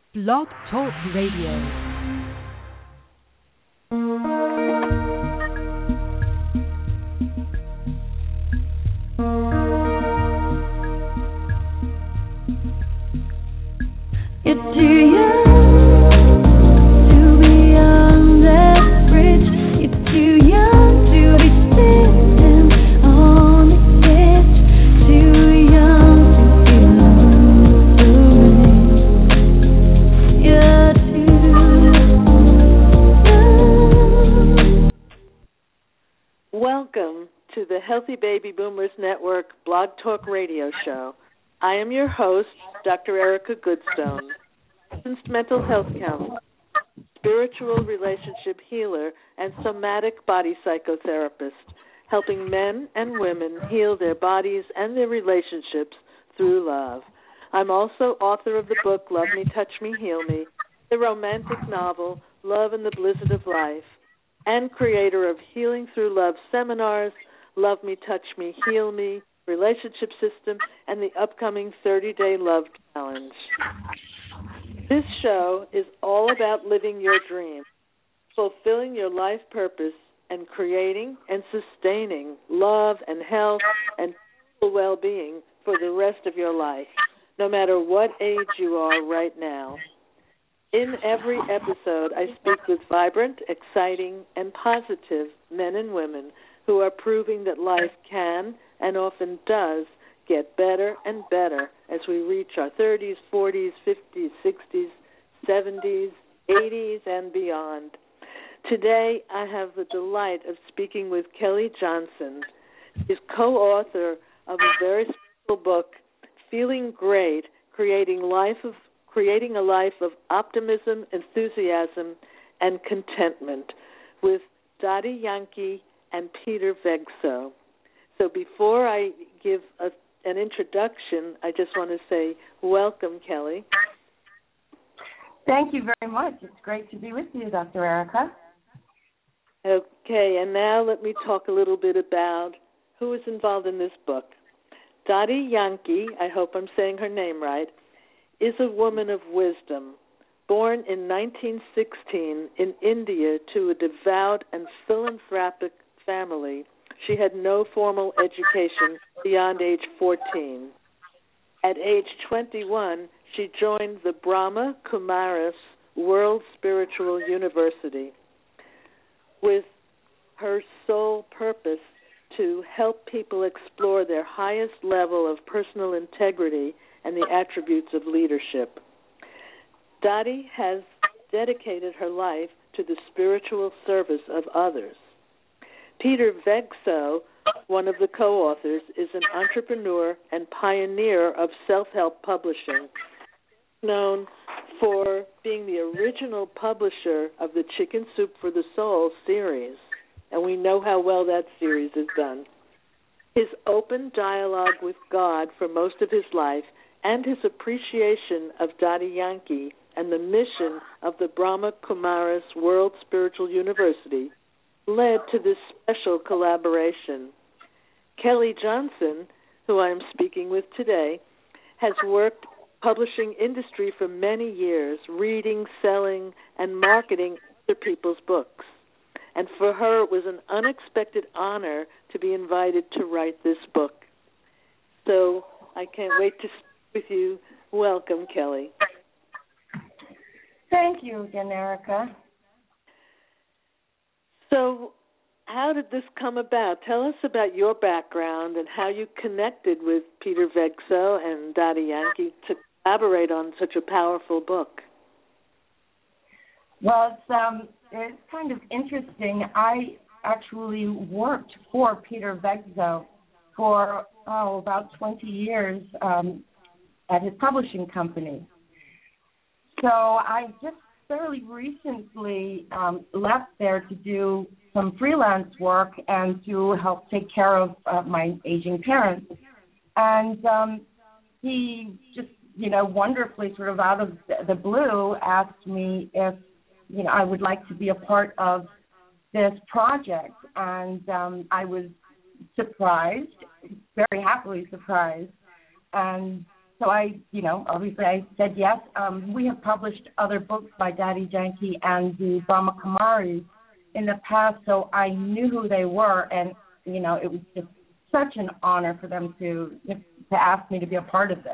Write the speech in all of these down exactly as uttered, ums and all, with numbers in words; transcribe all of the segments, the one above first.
Blog Talk Radio. It's too young to be on that bridge. It's too young to be sitting on the edge. Too young to be lonely. You're too young. Welcome to the Healthy Baby Boomers Network Blog Talk Radio Show. I am your host, Doctor Erica Goodstone, licensed mental health counselor, spiritual relationship healer, and somatic body psychotherapist, helping men and women heal their bodies and their relationships through love. I'm also author of the book Love Me, Touch Me, Heal Me, the romantic novel Love and the Blizzard of Life, and creator of Healing Through Love seminars, Love Me, Touch Me, Heal Me, Relationship System, and the upcoming thirty-day Love Challenge. This show is all about living your dream, fulfilling your life purpose, and creating and sustaining love and health and well-being for the rest of your life, no matter what age you are right now. In every episode, I speak with vibrant, exciting, and positive men and women who are proving that life can and often does get better and better as we reach our thirties, forties, fifties, sixties, seventies, eighties, and beyond. Today, I have the delight of speaking with Kelly Johnson. She's co-author of a very special book, Feeling Great, Creating Life of Creating a Life of Optimism, Enthusiasm, and Contentment, with Dottie Yankee and Peter Vegso. So before I give a, an introduction, I just want to say welcome, Kelly. Thank you very much. It's great to be with you, Doctor Erica. Okay, and now let me talk a little bit about who is involved in this book. Dottie Yankee, I hope I'm saying her name right, is a woman of wisdom, born in nineteen sixteen in India to a devout and philanthropic family. She had no formal education beyond age fourteen. At age twenty-one, she joined the Brahma Kumaris World Spiritual University with her sole purpose to help people explore their highest level of personal integrity and the attributes of leadership. Dottie has dedicated her life to the spiritual service of others. Peter Vegso, one of the co-authors, is an entrepreneur and pioneer of self-help publishing, known for being the original publisher of the Chicken Soup for the Soul series, and we know how well that series is done. His open dialogue with God for most of his life and his appreciation of Dottie Yankee and the mission of the Brahma Kumaris World Spiritual University led to this special collaboration. Kelly Johnson, who I am speaking with today, has worked publishing industry for many years, reading, selling, and marketing other people's books. And for her, it was an unexpected honor to be invited to write this book. So I can't wait to speak with you. Welcome, Kelly. Thank you again, Erica. So how did this come about? Tell us about your background and how you connected with Peter Vegso and Dottie Yankee to collaborate on such a powerful book. Well, it's, um, it's kind of interesting. I actually worked for Peter Vegso for, oh, about twenty years um, at his publishing company. So I just fairly recently um, left there to do some freelance work and to help take care of uh, my aging parents. And um, he just, you know, wonderfully sort of out of the blue asked me if, you know, I would like to be a part of this project. And um, I was surprised, very happily surprised. And so I, you know, obviously I said yes. Um, we have published other books by Daddy Yankee and the Brahma Kumaris in the past, so I knew who they were, and, you know, it was just such an honor for them to to ask me to be a part of this.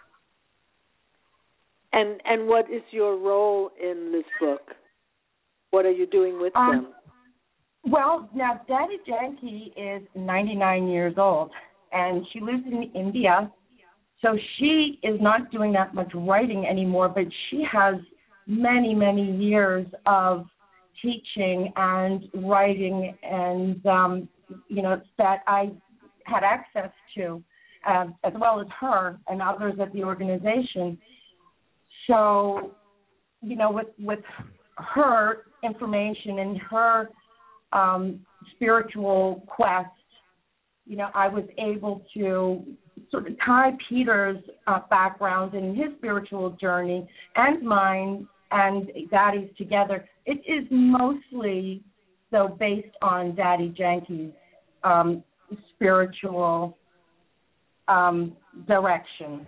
And and what is your role in this book? What are you doing with um, them? Well, now, Daddy Yankee is ninety-nine years old, and she lives in India, so she is not doing that much writing anymore, but she has many, many years of teaching and writing and, um, you know, that I had access to, uh, as well as her and others at the organization. So, you know, with with her information and her um, spiritual quest, you know, I was able to sort of tie Peter's uh, background and his spiritual journey and mine and Daddy's together. It is mostly, though, based on Daddy Yankee's um, spiritual um, direction.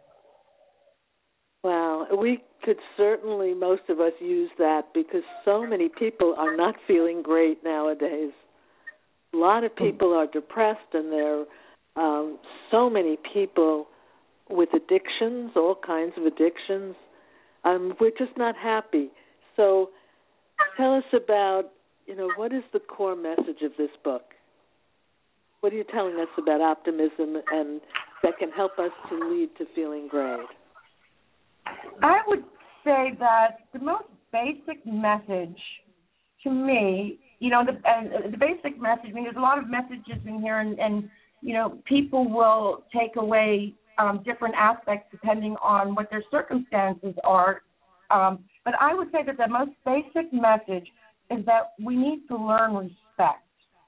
Wow. We could certainly, most of us, use that because so many people are not feeling great nowadays. A lot of people are depressed, and there are um, so many people with addictions, all kinds of addictions. Um, we're just not happy. So tell us about, you know, what is the core message of this book? What are you telling us about optimism and that can help us to lead to feeling great? I would say that the most basic message to me, you know, the, uh, the basic message, I mean, there's a lot of messages in here, and, and you know, people will take away um, different aspects depending on what their circumstances are. Um, but I would say that the most basic message is that we need to learn respect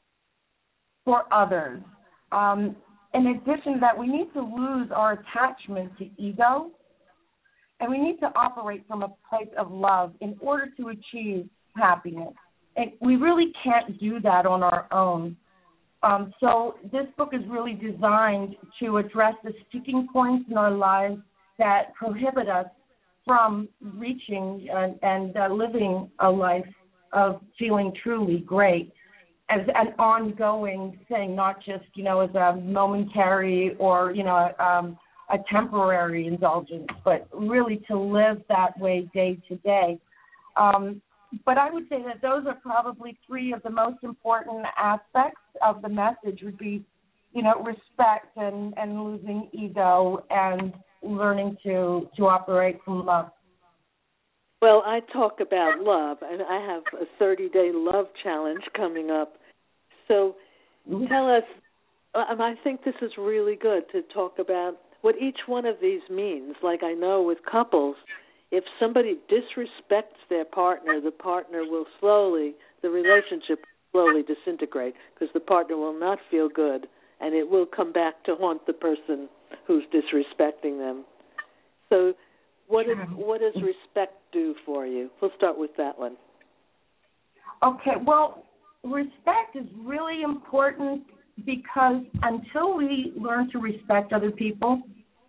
for others. Um, in addition to that, we need to lose our attachment to ego, and we need to operate from a place of love in order to achieve happiness. And we really can't do that on our own. Um, so this book is really designed to address the sticking points in our lives that prohibit us from reaching and, and uh, living a life of feeling truly great as an ongoing thing, not just, you know, as a momentary or, you know, um, a temporary indulgence, but really to live that way day to day. Um, but I would say that those are probably three of the most important aspects of the message would be, you know, respect and, and losing ego and learning to, to operate from love. Well, I talk about love, and I have a thirty-day love challenge coming up. So tell us, um, I think this is really good to talk about what each one of these means. Like I know with couples, if somebody disrespects their partner, the partner will slowly, the relationship will slowly disintegrate because the partner will not feel good, and it will come back to haunt the person who's disrespecting them. So what, is, what does respect do for you? We'll start with that one. Okay, well, respect is really important because until we learn to respect other people,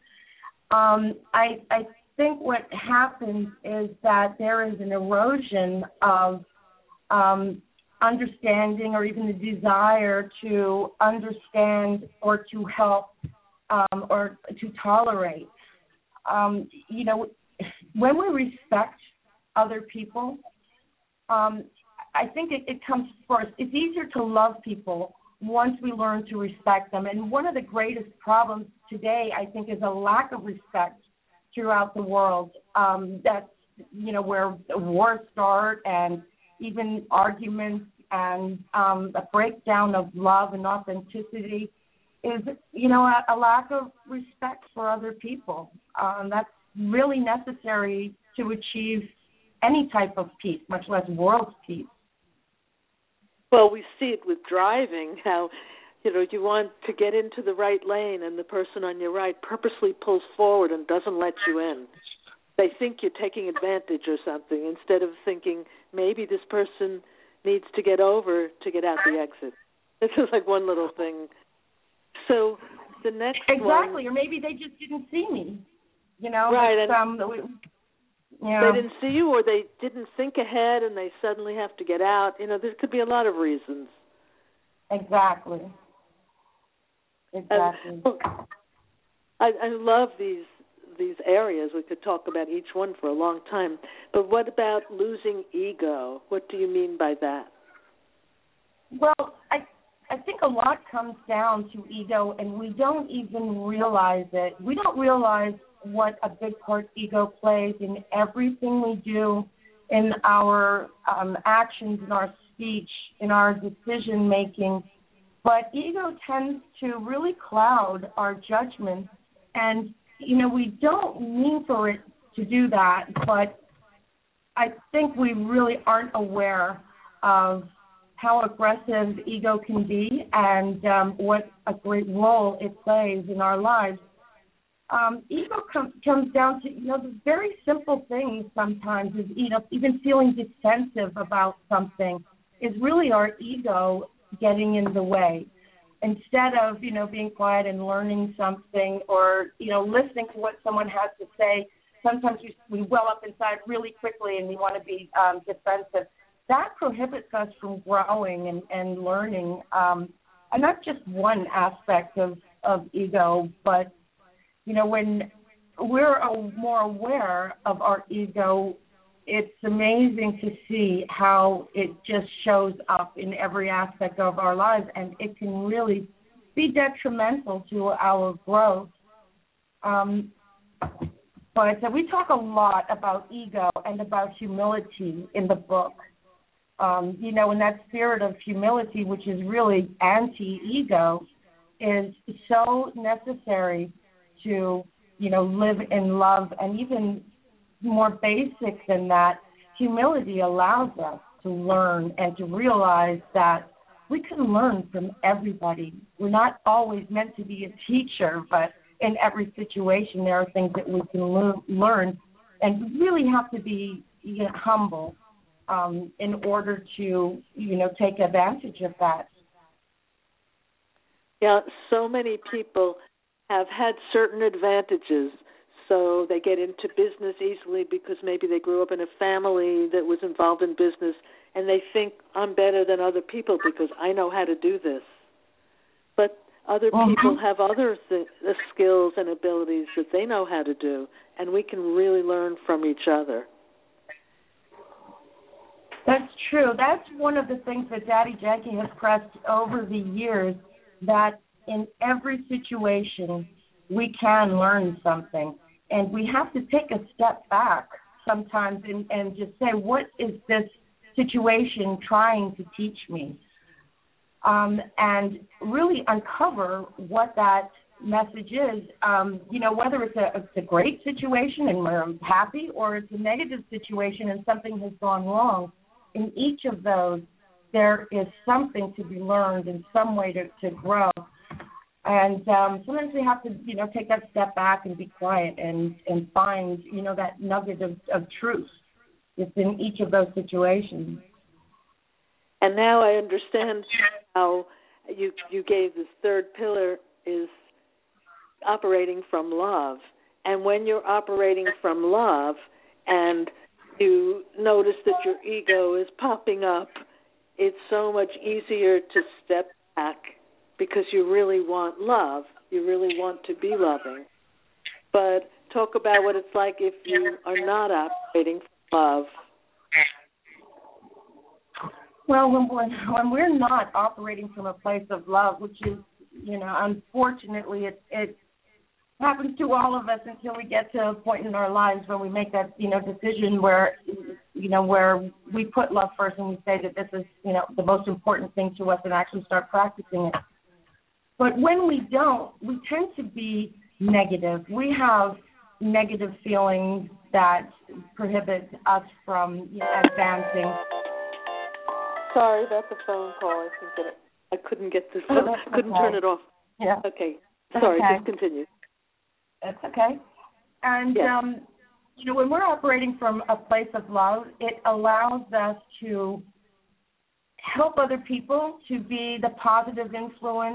um, I, I think what happens is that there is an erosion of um, understanding or even the desire to understand or to help um, or to tolerate. Um, you know, when we respect other people, um, I think it, it comes first. It's easier to love people once we learn to respect them. And one of the greatest problems today, I think, is a lack of respect throughout the world. Um, that's, you know, where wars start and even arguments and um, a breakdown of love and authenticity is, you know, a, a lack of respect for other people. Um, that's really necessary to achieve any type of peace, much less world peace. Well, we see it with driving, how, you know, you want to get into the right lane and the person on your right purposely pulls forward and doesn't let you in. They think you're taking advantage or something instead of thinking maybe this person needs to get over to get out the exit. This is like one little thing. So the next exactly, one, or maybe they just didn't see me. You know, right? But, And um, you know, they didn't see you, or they didn't think ahead, and they suddenly have to get out. You know, there could be a lot of reasons. Exactly. Exactly. And, I, I love these these areas. We could talk about each one for a long time. But what about losing ego? What do you mean by that? Well, I I think a lot comes down to ego, and we don't even realize it. We don't realize what a big part ego plays in everything we do, in our um, actions, in our speech, in our decision making. But ego tends to really cloud our judgment, and you know we don't mean for it to do that. But I think we really aren't aware of how aggressive ego can be, and um, what a great role it plays in our lives. Um, ego com- comes down to, you know, the very simple things sometimes is, you know, even feeling defensive about something is really our ego getting in the way. Instead of, you know, being quiet and learning something, or, you know, listening to what someone has to say, sometimes we, we well up inside really quickly and we want to be um, defensive. That prohibits us from growing and, and learning. Um, and not just one aspect of, of ego, but, you know, when we're more aware of our ego, it's amazing to see how it just shows up in every aspect of our lives, and it can really be detrimental to our growth. Um, but uh, we talk a lot about ego and about humility in the book. Um, you know, and that spirit of humility, which is really anti-ego, is so necessary to, you know, live in love. And even more basic than that, humility allows us to learn and to realize that we can learn from everybody. We're not always meant to be a teacher, but in every situation there are things that we can le- learn, and really have to be, you know, humble um, in order to, you know, take advantage of that. Yeah, so many people have had certain advantages, so they get into business easily because maybe they grew up in a family that was involved in business, and they think I'm better than other people because I know how to do this. But other Uh-huh. people have other th- uh, skills and abilities that they know how to do, and we can really learn from each other. That's true. That's one of the things that Daddy Jackie has pressed over the years, that in every situation we can learn something. And we have to take a step back sometimes and, and just say, what is this situation trying to teach me? Um, and really uncover what that message is. Um, you know, whether it's a, it's a great situation and we're happy, or it's a negative situation and something has gone wrong. In each of those, there is something to be learned in some way to, to grow. And um, sometimes we have to, you know, take that step back and be quiet and, and find, you know, that nugget of, of truth within each of those situations. And now I understand how you you gave this third pillar is operating from love. And when you're operating from love and you notice that your ego is popping up, it's so much easier to step back because you really want love. You really want to be loving. But talk about what it's like if you are not operating from love. Well, when we're, when we're not operating from a place of love, which is, you know, unfortunately, it, it happens to all of us until we get to a point in our lives when we make that, you know, decision where, you know, where we put love first and we say that this is, you know, the most important thing to us and actually start practicing it. But when we don't, we tend to be negative. We have negative feelings that prohibit us from, you know, advancing. Sorry about the phone call. I couldn't get it. I couldn't get this. Oh, couldn't okay. turn it off. Yeah. Okay. Sorry. Okay. Just continue. That's okay. And, yes. um, you know, when we're operating from a place of love, it allows us to help other people, to be the positive influence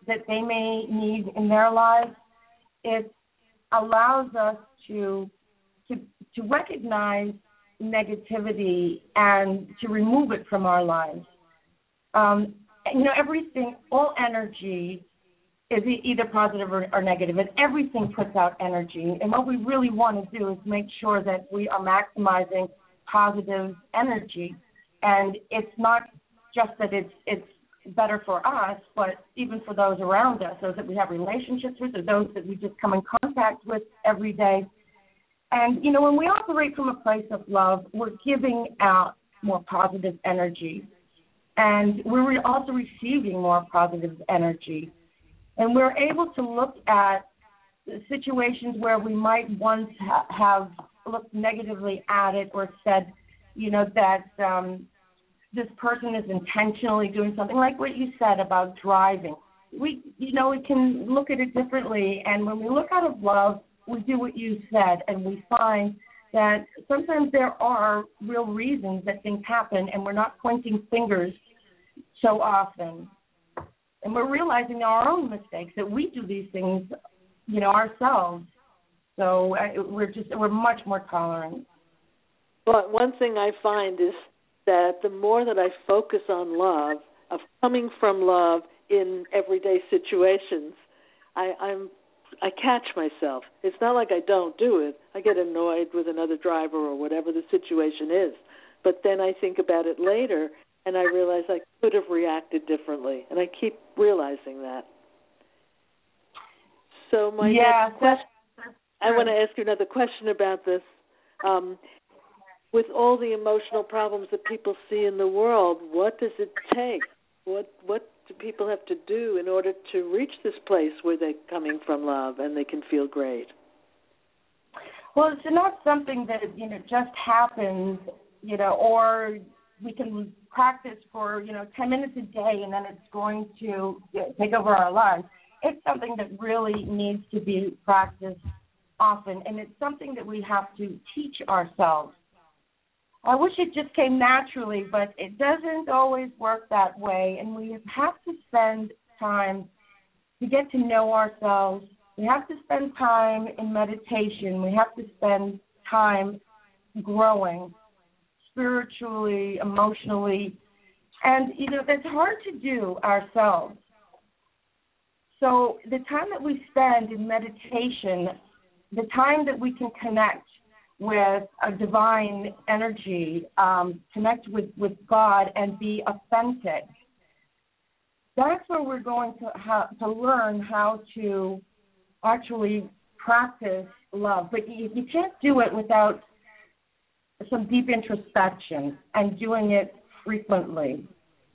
that they may need in their lives, it allows us to to to recognize negativity and to remove it from our lives. Um, you know, everything, all energy is e- either positive or, or negative, and everything puts out energy. And what we really want to do is make sure that we are maximizing positive energy. And it's not just that it's it's better for us, but even for those around us, those that we have relationships with, or those that we just come in contact with every day. And, you know, when we operate from a place of love, we're giving out more positive energy. And we're also receiving more positive energy. And we're able to look at situations where we might once ha- have looked negatively at it or said, you know, that um, this person is intentionally doing something, like what you said about driving. We, you know, we can look at it differently. And when we look out of love, we do what you said, and we find that sometimes there are real reasons that things happen, and we're not pointing fingers so often. And we're realizing our own mistakes, that we do these things, you know, ourselves. So uh, we're just, we're much more tolerant. But one thing I find is that the more that I focus on love, of coming from love in everyday situations, I, I'm I catch myself. It's not like I don't do it. I get annoyed with another driver or whatever the situation is. But then I think about it later, and I realize I could have reacted differently. And I keep realizing that. So my yeah, next question, I want to ask you another question about this. Um, with all the emotional problems that people see in the world, what does it take? What what do people have to do in order to reach this place where they're coming from love and they can feel great? Well, it's not something that, you know, just happens, you know, or we can practice for, you know, ten minutes a day and then it's going to you know, take over our lives. It's something that really needs to be practiced often, and it's something that we have to teach ourselves. I wish it just came naturally, but it doesn't always work that way, and we have to spend time to get to know ourselves. We have to spend time in meditation. We have to spend time growing spiritually, emotionally, and, you know, that's hard to do ourselves. So the time that we spend in meditation, the time that we can connect with a divine energy, um, connect with, with God and be authentic, that's where we're going to ha- to learn how to actually practice love. But you, you can't do it without some deep introspection and doing it frequently.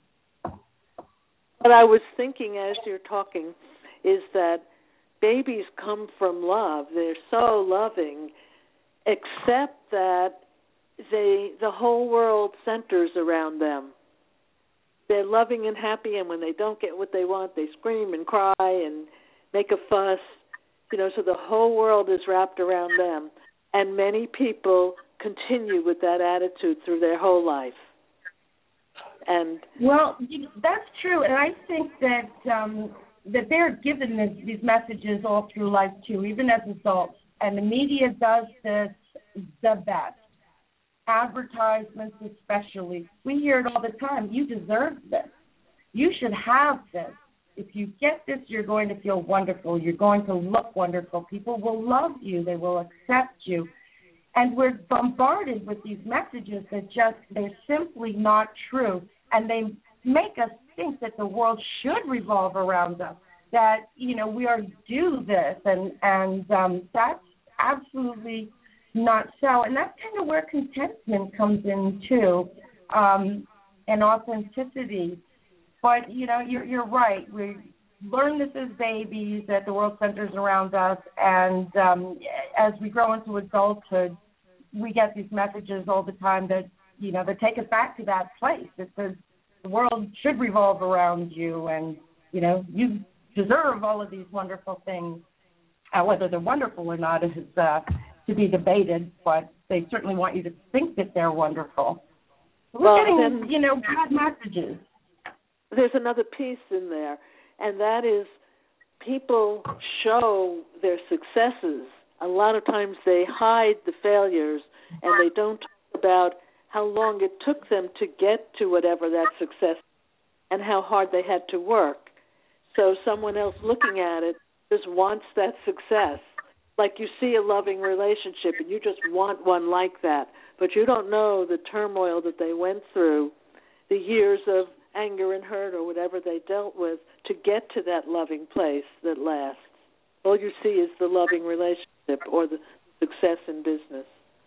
What I was thinking as you're talking is that babies come from love. They're so loving, except that they the whole world centers around them. They're loving and happy, and when they don't get what they want, they scream and cry and make a fuss. You know, so the whole world is wrapped around them. And many people continue with that attitude through their whole life. And well, that's true, and I think that um, that they're given this, these messages all through life too, even as adults. And the media does this the best. Advertisements especially. We hear it all the time. You deserve this. You should have this. If you get this, you're going to feel wonderful. You're going to look wonderful. People will love you. They will accept you. And we're bombarded with these messages that just, they're simply not true. And they make us think that the world should revolve around us, that, you know, we are due this. And, and um, that's absolutely not so. And that's kind of where contentment comes in, too, um, and authenticity. But, you know, you're, you're right. We learn this as babies, that the world centers around us. And um, as we grow into adulthood, we get these messages all the time that, you know, that take us back to that place. It says the world should revolve around you and, you know, you deserve all of these wonderful things. Uh, whether they're wonderful or not is uh, to be debated, but they certainly want you to think that they're wonderful. We're well, getting, then, you know, bad messages. There's another piece in there, and that is people show their successes, a lot of times they hide the failures and they don't talk about how long it took them to get to whatever that success and how hard they had to work. So someone else looking at it just wants that success. Like you see a loving relationship and you just want one like that, but you don't know the turmoil that they went through, the years of anger and hurt or whatever they dealt with to get to that loving place that lasts. All you see is the loving relationship or the success in business.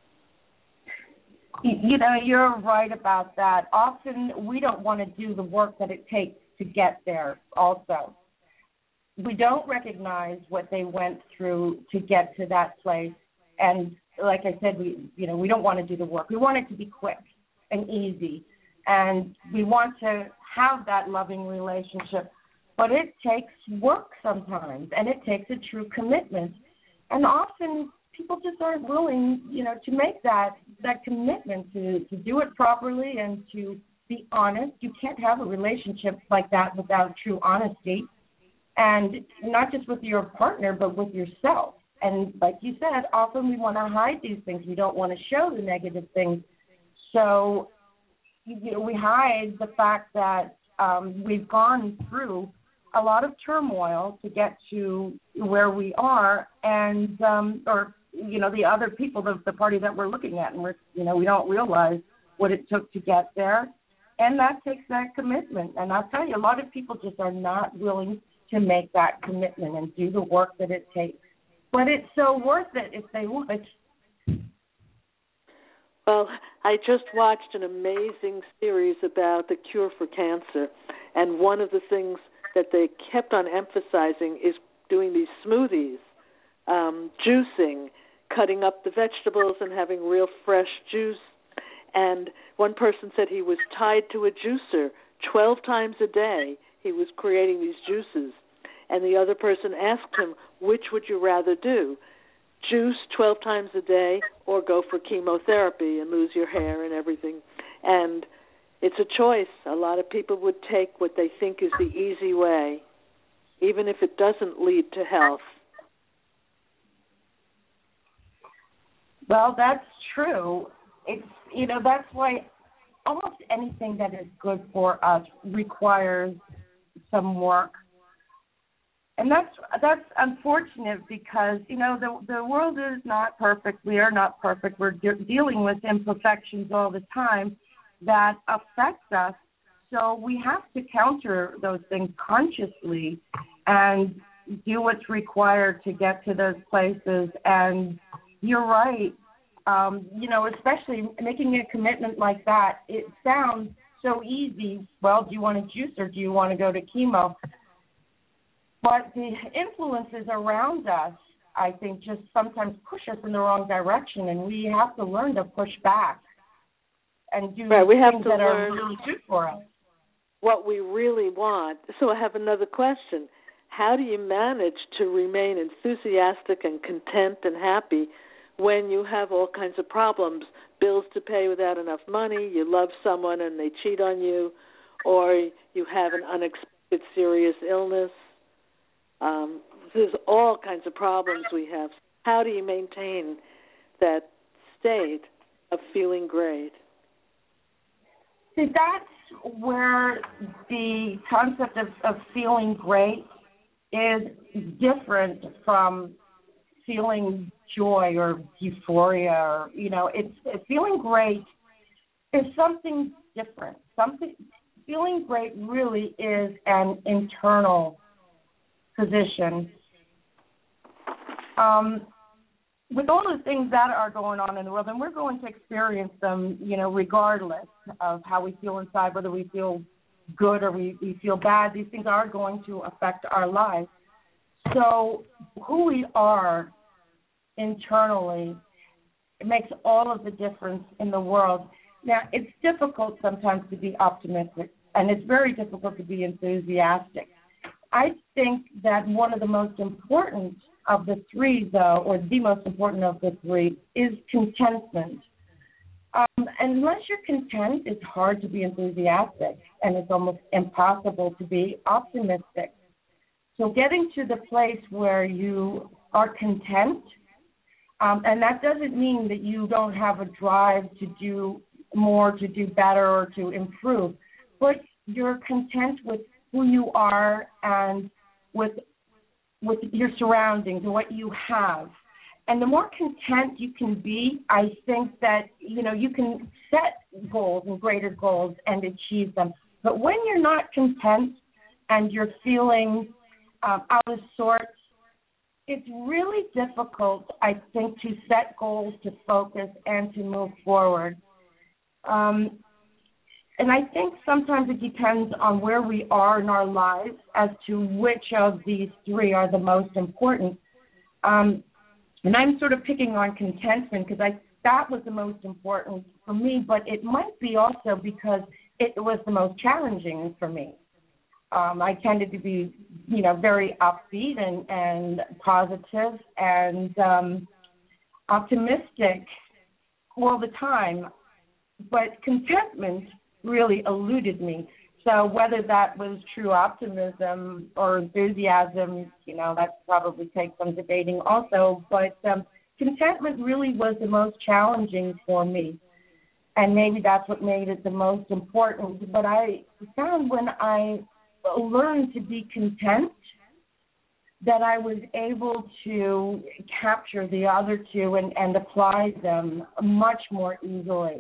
You know, you're right about that. Often we don't want to do the work that it takes to get there also. We don't recognize what they went through to get to that place. And like I said, we you know, we don't want to do the work. We want it to be quick and easy. And we want to have that loving relationship. But it takes work sometimes, and it takes a true commitment. And often people just aren't willing, you know, to make that that commitment to, to do it properly and to be honest. You can't have a relationship like that without true honesty. And not just with your partner, but with yourself. And like you said, often we want to hide these things. We don't want to show the negative things. So, you know, we hide the fact that um, we've gone through a lot of turmoil to get to where we are, and um, or you know, the other people, the, the party that we're looking at, and we're you know we don't realize what it took to get there, and that takes that commitment. And I'll tell you, a lot of people just are not willing to make that commitment and do the work that it takes. But it's so worth it if they would. Well, I just watched an amazing series about the cure for cancer, and one of the things that they kept on emphasizing is doing these smoothies, um, juicing, cutting up the vegetables and having real fresh juice. And one person said he was tied to a juicer twelve times a day. He was creating these juices. And the other person asked him, which would you rather do, juice twelve times a day or go for chemotherapy and lose your hair and everything? And it's a choice. A lot of people would take what they think is the easy way, even if it doesn't lead to health. Well, that's true. It's, you know, that's why almost anything that is good for us requires some work. And that's that's unfortunate because, you know, the the world is not perfect. We are not perfect. We're de- dealing with imperfections all the time that affect us. So we have to counter those things consciously and do what's required to get to those places. And you're right. Um, you know, especially making a commitment like that, it sounds so easy. Well, do you want a juice or do you want to go to chemo? But the influences around us, I think, just sometimes push us in the wrong direction, and we have to learn to push back and do right, we have things to that learn are really good for us. What we really want. So I have another question. How do you manage to remain enthusiastic and content and happy when you have all kinds of problems, bills to pay without enough money, you love someone and they cheat on you, or you have an unexpected serious illness? Um, there's all kinds of problems we have. How do you maintain that state of feeling great? See, that's where the concept of, of feeling great is different from feeling joy or euphoria, or, you know, it's feeling great is something different. Something feeling great really is an internal position. Um, with all the things that are going on in the world, and we're going to experience them, you know, regardless of how we feel inside, whether we feel good or we, we feel bad, these things are going to affect our lives. So who we are internally, it makes all of the difference in the world. Now, it's difficult sometimes to be optimistic, and it's very difficult to be enthusiastic. I think that one of the most important of the three, though, or the most important of the three, is contentment. Um, unless you're content, it's hard to be enthusiastic, and it's almost impossible to be optimistic. So getting to the place where you are content, um, and that doesn't mean that you don't have a drive to do more, to do better, or to improve, but you're content with who you are and with with your surroundings and what you have. And the more content you can be, I think that, you know, you can set goals and greater goals and achieve them. But when you're not content and you're feeling um, out of sorts, it's really difficult, I think, to set goals, to focus, and to move forward. Um, and I think sometimes it depends on where we are in our lives as to which of these three are the most important. Um, and I'm sort of picking on contentment because I that was the most important for me, but it might be also because it was the most challenging for me. Um, I tended to be, you know, very upbeat and, and positive and um, optimistic all the time, but contentment really eluded me. So whether that was true optimism or enthusiasm, you know, that probably takes some debating also, but um, contentment really was the most challenging for me. And maybe that's what made it the most important. But I found when I learned to be content that I was able to capture the other two and, and apply them much more easily.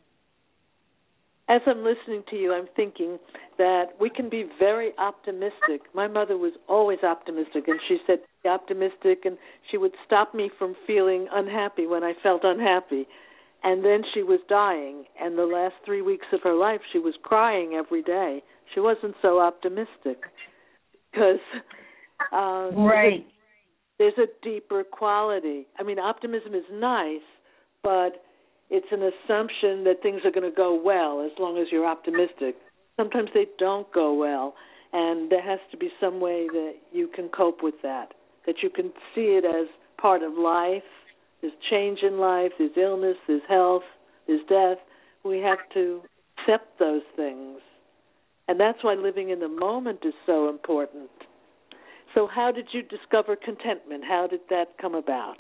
As I'm listening to you, I'm thinking that we can be very optimistic. My mother was always optimistic, and she said, be optimistic, and she would stop me from feeling unhappy when I felt unhappy. And then she was dying, and the last three weeks of her life, she was crying every day. She wasn't so optimistic because uh, right. there's, a, there's a deeper quality. I mean, optimism is nice, but it's an assumption that things are going to go well as long as you're optimistic. Sometimes they don't go well, and there has to be some way that you can cope with that, that you can see it as part of life. There's change in life, there's illness, there's health, there's death. We have to accept those things. And that's why living in the moment is so important. So how did you discover contentment? How did that come about?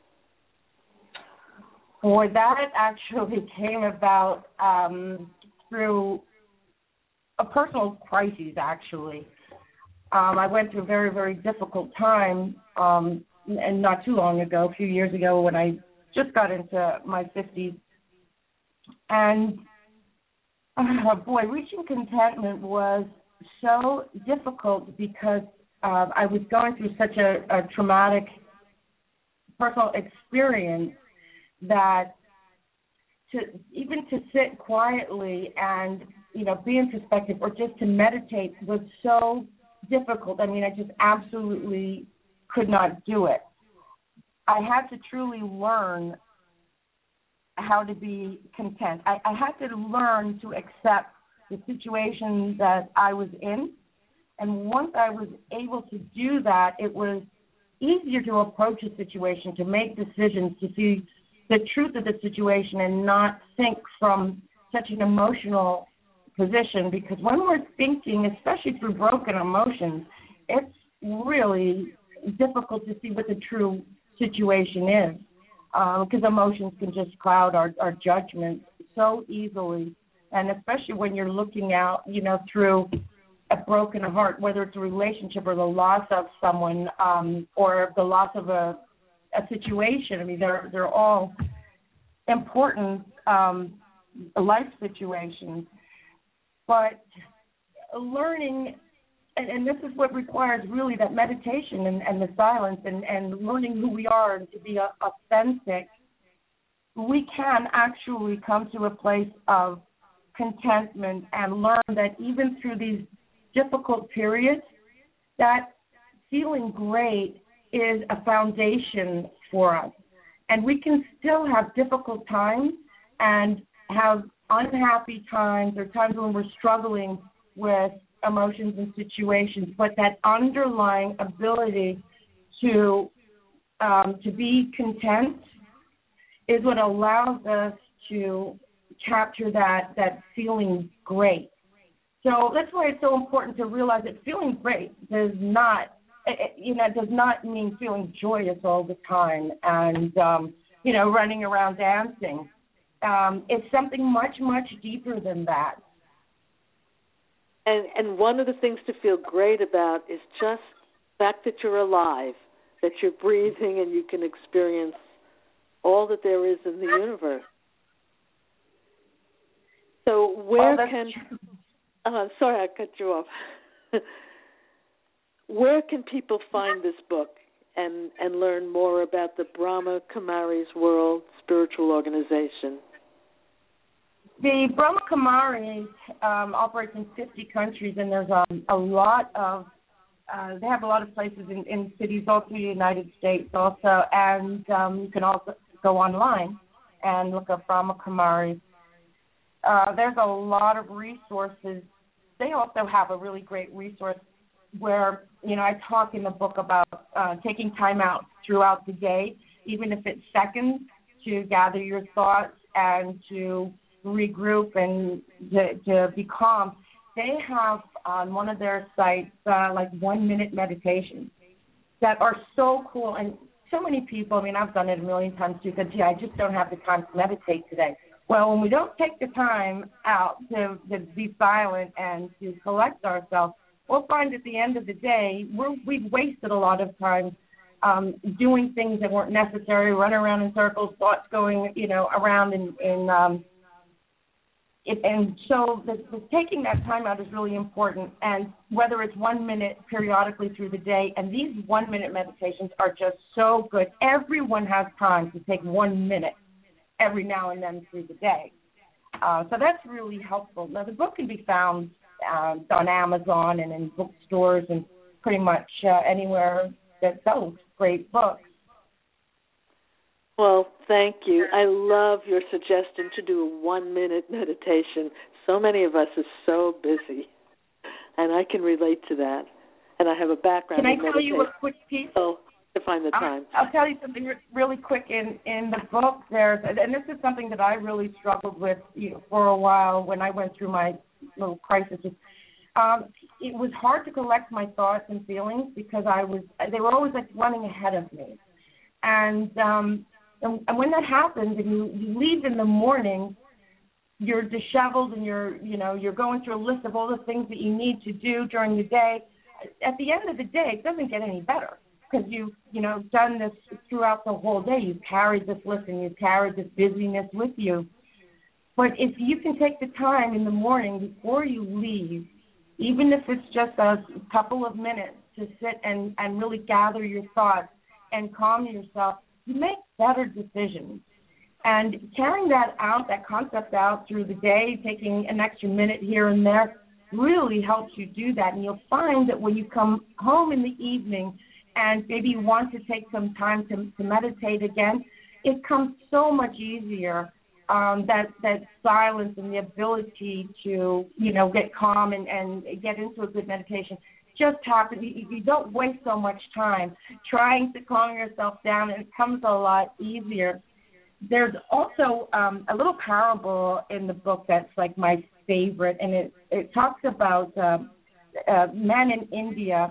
Well, that actually came about um, through a personal crisis, actually. Um, I went through a very, very difficult time, um, and not too long ago, a few years ago, when I just got into my fifties. And, uh, boy, reaching contentment was so difficult because uh, I was going through such a, a traumatic personal experience that to even to sit quietly and, you know, be introspective or just to meditate was so difficult. I mean, I just absolutely could not do it. I had to truly learn how to be content. I, I had to learn to accept the situation that I was in. And once I was able to do that, it was easier to approach a situation, to make decisions, to see the truth of the situation and not think from such an emotional position. Because when we're thinking, especially through broken emotions, it's really difficult to see what the true situation is, because um, emotions can just cloud our, our judgment so easily. And especially when you're looking out, you know, through a broken heart, whether it's a relationship or the loss of someone um, or the loss of a a situation. I mean, they're they're all important um, life situations. But learning, and, and this is what requires really that meditation and, and the silence and, and learning who we are and to be a, authentic, we can actually come to a place of contentment and learn that even through these difficult periods, that feeling great is a foundation for us. And we can still have difficult times and have unhappy times or times when we're struggling with emotions and situations, but that underlying ability to um, to be content is what allows us to capture that, that feeling great. So that's why it's so important to realize that feeling great does not it, it, you know, it does not mean feeling joyous all the time and, um, you know, running around dancing. Um, it's something much, much deeper than that. And and one of the things to feel great about is just the fact that you're alive, that you're breathing and you can experience all that there is in the universe. So where oh, can... Uh, sorry, I cut you off. Where can people find this book and, and learn more about the Brahma Kumaris World Spiritual Organization? The Brahma Kumaris um, operates in fifty countries, and there's um, a lot of, uh, they have a lot of places in, in cities all through the United States also, and um, you can also go online and look up Brahma Kumaris. Uh, there's a lot of resources. They also have a really great resource where, you know, I talk in the book about uh, taking time out throughout the day, even if it's seconds, to gather your thoughts and to regroup and to, to be calm. They have on one of their sites uh, like one-minute meditations that are so cool. And so many people, I mean, I've done it a million times too, said, gee, I just don't have the time to meditate today. Well, when we don't take the time out to, to be silent and to collect ourselves, we'll find at the end of the day we're, we've wasted a lot of time um, doing things that weren't necessary, running around in circles, thoughts going, you know, around in, in um, it, and so the, the taking that time out is really important. And whether it's one minute periodically through the day, and these one-minute meditations are just so good. Everyone has time to take one minute every now and then through the day. Uh, so that's really helpful. Now, the book can be found uh, on Amazon and in bookstores and pretty much uh, anywhere that sells great books. Well, thank you. I love your suggestion to do a one-minute meditation. So many of us are so busy, and I can relate to that. And I have a background Can I in tell meditation. you a quick piece? So, to find the time. I'll, I'll tell you something re- really quick. In, in the book, there's, and this is something that I really struggled with, you know, for a while when I went through my little crisis. Um, it was hard to collect my thoughts and feelings because I was, they were always like running ahead of me. And, um, and, and when that happens and you, you leave in the morning, you're disheveled and you're, you know, you're going through a list of all the things that you need to do during the day. At the end of the day, it doesn't get any better. Because you've, you know, done this throughout the whole day. You've carried this list and you've carried this busyness with you. But if you can take the time in the morning before you leave, even if it's just a couple of minutes to sit and, and really gather your thoughts and calm yourself, you make better decisions. And carrying that out, that concept out through the day, taking an extra minute here and there, really helps you do that. And you'll find that when you come home in the evening and maybe you want to take some time to, to meditate again, it comes so much easier, um, that, that silence and the ability to, you know, get calm and, and get into a good meditation just happens. You, you don't waste so much time trying to calm yourself down, and it comes a lot easier. There's also um, a little parable in the book that's like my favorite, and it, it talks about uh, a man in India.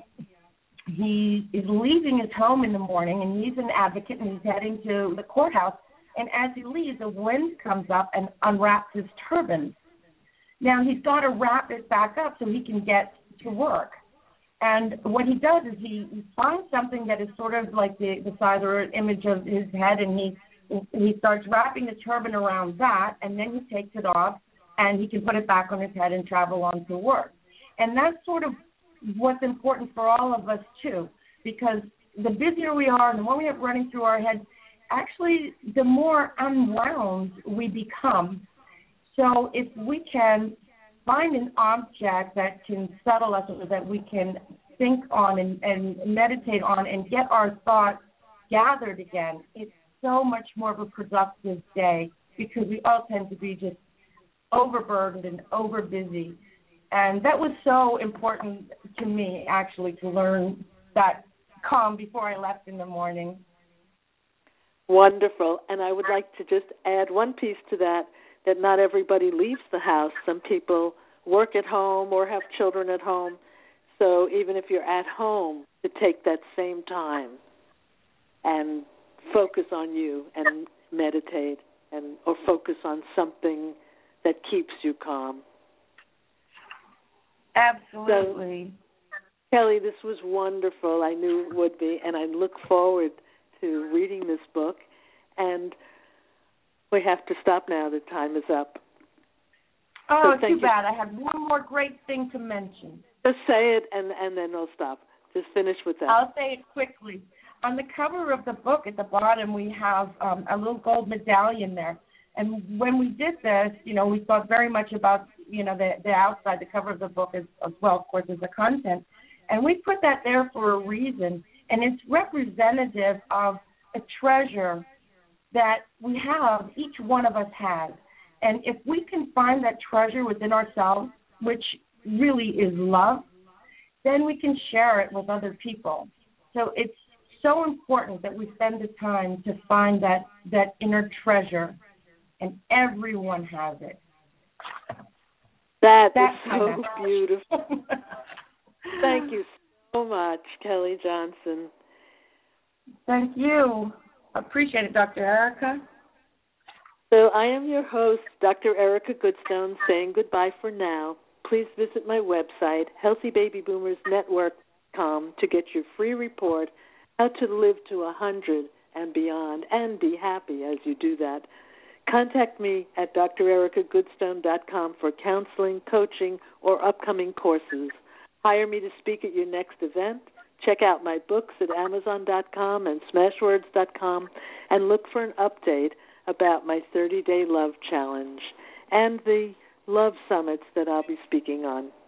He is leaving his home in the morning, and he's an advocate, and he's heading to the courthouse. And as he leaves, a wind comes up and unwraps his turban. Now, he's got to wrap it back up so he can get to work. And what he does is he, he finds something that is sort of like the, the size or an image of his head, and he he starts wrapping the turban around that, and then he takes it off, and he can put it back on his head and travel on to work. And that's sort of what's important for all of us, too, because the busier we are and the more we have running through our heads, actually the more unwound we become. So if we can find an object that can settle us or that we can think on and, and meditate on and get our thoughts gathered again, it's so much more of a productive day because we all tend to be just overburdened and overbusy. And that was so important to me, actually, to learn that calm before I left in the morning. Wonderful. And I would like to just add one piece to that, that not everybody leaves the house. Some people work at home or have children at home. So even if you're at home, to take that same time and focus on you and meditate, and or focus on something that keeps you calm. Absolutely. So, Kelly, this was wonderful. I knew it would be, and I look forward to reading this book. And we have to stop now. The time is up. Oh, so too you. bad. I have one more great thing to mention. Just say it, and, and then we'll stop. Just finish with that. I'll say it quickly. On the cover of the book at the bottom, we have um, a little gold medallion there. And when we did this, you know, we thought very much about, you know, the, the outside, the cover of the book as, as well, of course, as the content. And we put that there for a reason. And it's representative of a treasure that we have, each one of us has. And if we can find that treasure within ourselves, which really is love, then we can share it with other people. So it's so important that we spend the time to find that, that inner treasure, and everyone has it. That That's is so beautiful. Thank you so much, Kelly Johnson. Thank you. Appreciate it, Doctor Erica. So I am your host, Doctor Erica Goodstone, saying goodbye for now. Please visit my website, healthy baby boomers network dot com, to get your free report, How to Live to one hundred and Beyond, and be happy as you do that. Contact me at d r erica goodstone dot com for counseling, coaching, or upcoming courses. Hire me to speak at your next event. Check out my books at amazon dot com and smashwords dot com, and look for an update about my thirty-day love challenge and the love summits that I'll be speaking on.